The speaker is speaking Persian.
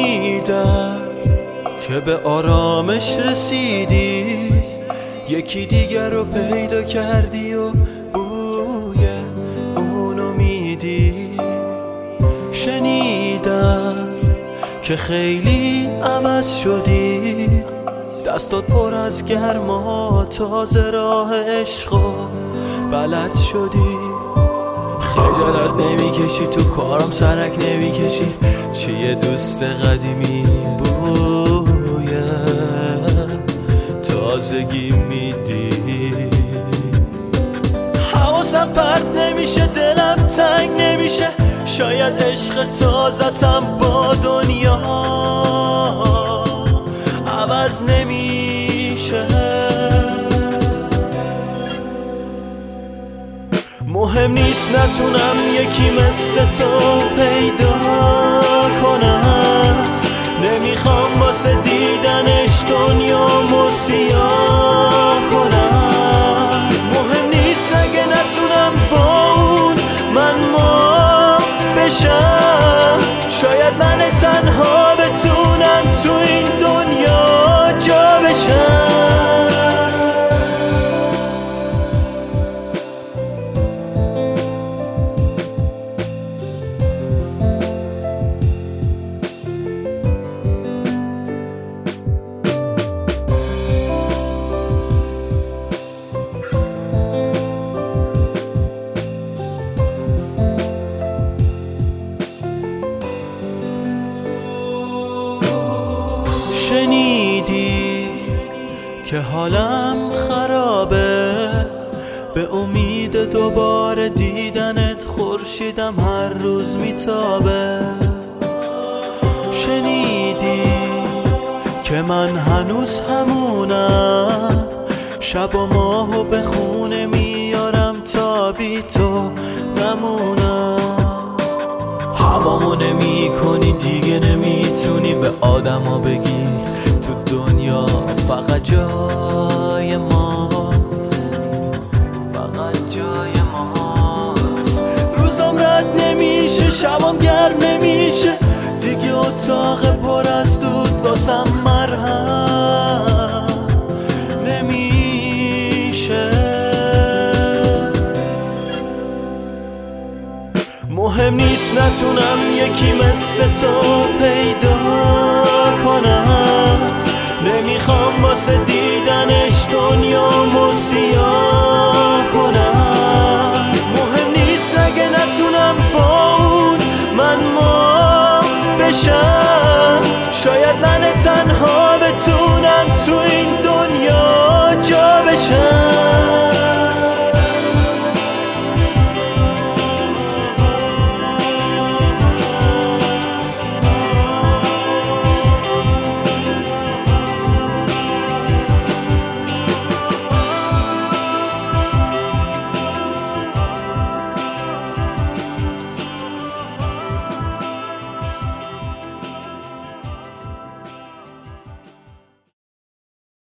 شنیدم که به آرامش رسیدی، یکی دیگر رو پیدا کردی و بوی اونو میدی. شنیدم که خیلی عوض شدی، دستات پر از گرما، تازه راه عشق و بلد شدی. خجالت نمیکشی، تو کارم سرک نمیکشی، چیه دوست قدیمی بوی تازگی میدی. حواسم پرت نمیشه، دلم تنگ نمیشه، شاید عشق تازتم با دنیا عوض نمیشه. مهم نیست نتونم یکی مثل تو پیدا کنم، نمیخوام واسه دیدنش دنیامو سیاه کنم. مهم نیست اگه نتونم با اون من ما بشم، شاید من تنها بتونم تو این دنیا جا بشم. شنیدی که حالم خرابه، به امید دوباره دیدنت خورشیدم هر روز میتابه. شنیدی که من هنوز همونم، شب و ماهو به خونه میارم تا بی تو نمونم. هوامو نمی کنی دیگه، نمیتونی به آدما بگی تو دنیا فقط جای ماست، فقط جای ماست. روزم رد نمیشه، شبم گرم نمیشه، دیگه اتاق پر از دود واسم مرهم نمیشه. مهم نیست نتونم یکی مثل تو پیدا کنم، نمیخوام واسه دیدنش دنیامو سیاه کنم. مهم نیست اگه نتونم با اون من ما بشم، شاید من تنها بتونم